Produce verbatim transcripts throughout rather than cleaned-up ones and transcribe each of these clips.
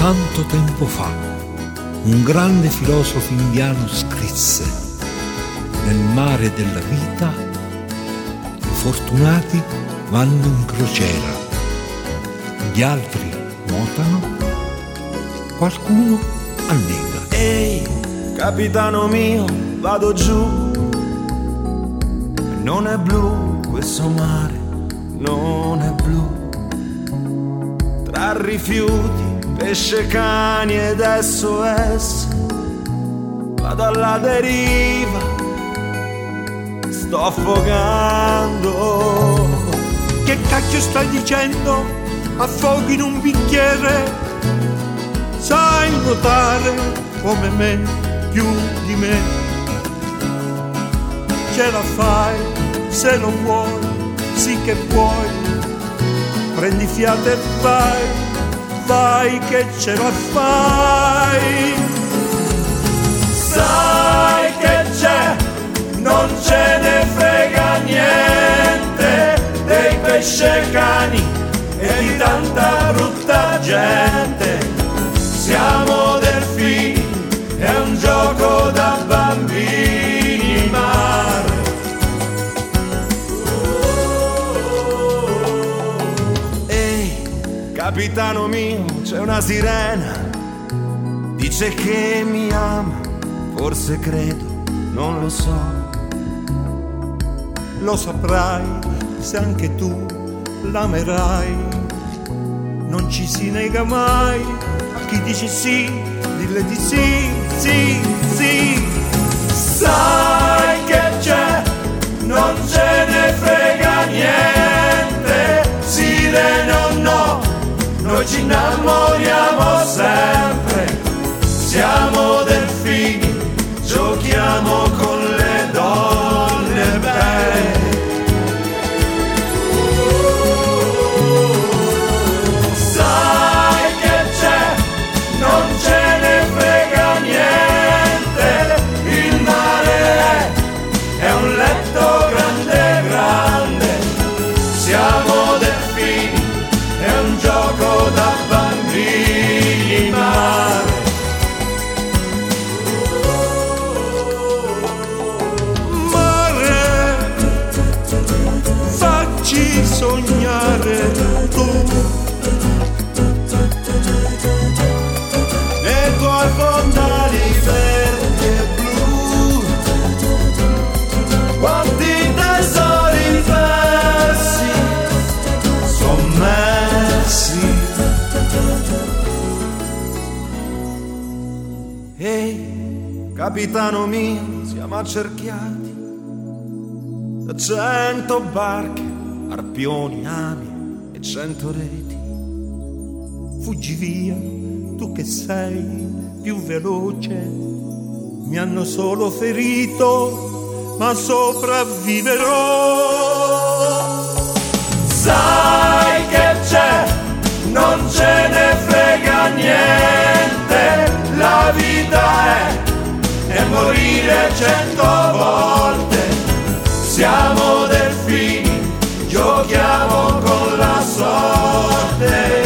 Tanto tempo fa, un grande filosofo indiano scrisse: nel mare della vita i fortunati vanno in crociera, gli altri nuotano, qualcuno annega. Ehi, capitano mio, vado giù, non è blu questo mare, non è blu. Tra rifiuti, pesce, cani ed S O S vado alla deriva, sto affogando. Che cacchio stai dicendo? Affoghi in un bicchiere? Sai nuotare come me, più di me. Ce la fai se lo vuoi, sì che puoi. Prendi fiato e vai, vai che ce la fai. Sai che c'è, non ce ne frega niente dei pescecani e di tanta brutta gente. Siamo delfini, è un gioco da bambini in mare. Capitano mio, c'è una sirena, dice che mi ama, forse credo, non lo so. Lo saprai se anche tu l'amerai, non ci si nega mai, a chi dice sì, dille di sì, sì, sì. Sai che c'è, non ce ne frega niente, sirena o no, noi ci innamoriamo sempre, siamo delfini, giochiamo con le donne belle. Sai che c'è, non ce ne frega niente, il mare è, è un letto grande grande, siamo delfini, è un gioco da bambini in mare. Mare, facci sognare tu, nei tuoi fondali verdi e blu, quanti tesori persi, sommersi. Ehi, capitano mio, siamo accerchiati da cento barche, arpioni, ami e cento reti. fuggi via, tu che sei più veloce. Mi hanno solo ferito, ma sopravviverò. Sai che c'è, non ce ne frega niente, la vita è, è morire cento volte. Siamo delfini, giochiamo con la sorte.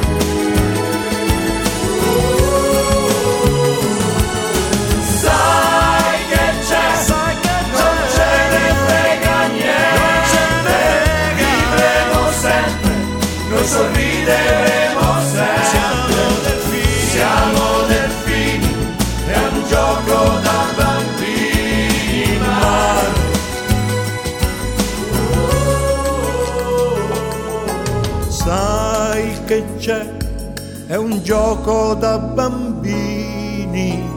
Sai che c'è, non ce ne frega niente, vivremo sempre, noi sorrideremo sempre. Siamo delfini, è un gioco da bambini in mare. Sai che c'è, è un gioco da bambini